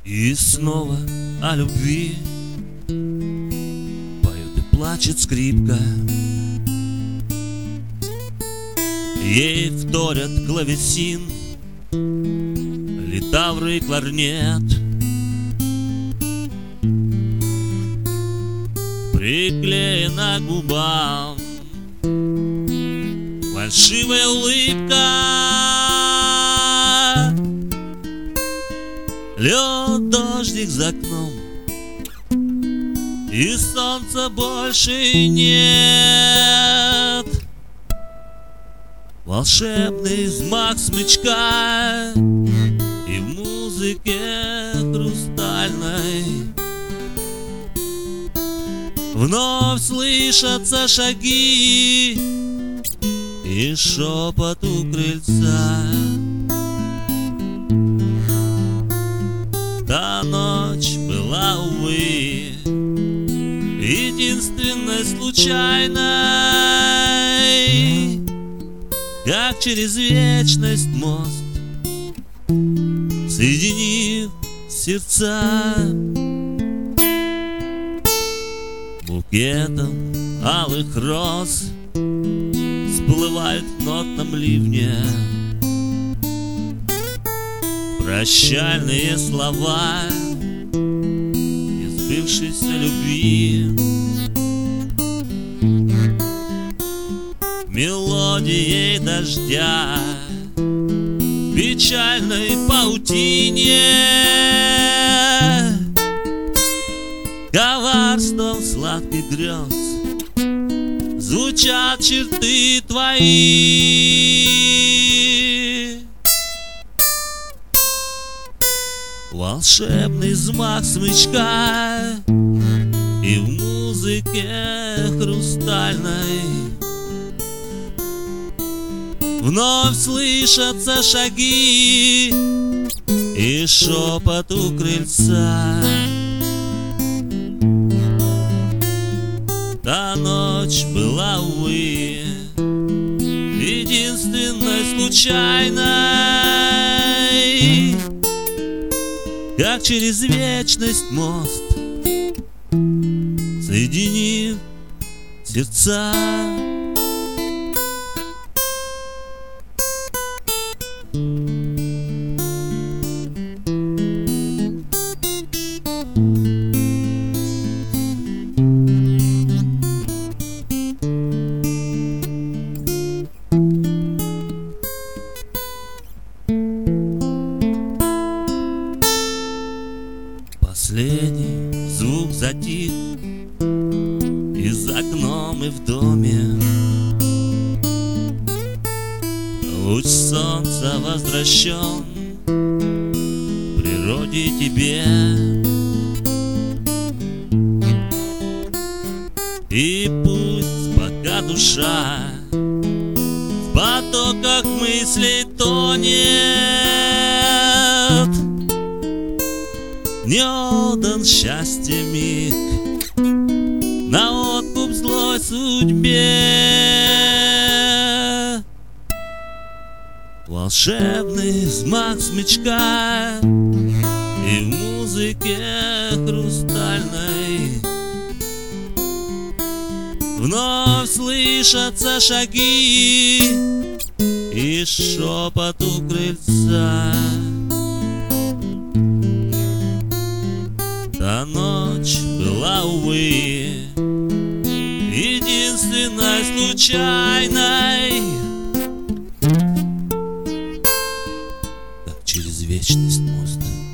И снова о любви поет и плачет скрипка. Ей вторят клавесин, литавр и кларнет. Приклеена к губам фальшивая улыбка. Лед, дождик за окном, и солнца больше нет. Волшебный взмах смычка, и в музыке хрустальной вновь слышатся шаги и шепот у крыльца. Та ночь была, увы, единственной случайной, как через вечность мост, соединив сердца. Букетом алых роз всплывают в нотном ливне прощальные слова из сбывшейся любви. Мелодией дождя в печальной паутине, коварством сладких грез звучат черты твои. Волшебный взмах смычка, и в музыке хрустальной вновь слышатся шаги и шепот у крыльца. Та ночь была, увы, единственной случайной, как через вечность мост, соединив сердца. Последний звук затих, и за окном, и в доме луч солнца возвращен природе и тебе. И пусть пока душа в потоках мыслей тонет, не отдан счастье миг на откуп злой судьбе. Волшебный взмах смычка, и в музыке хрустальной вновь слышатся шаги и шепот у крыльца. Та ночь была, увы, единственной случайной, как через вечность мост.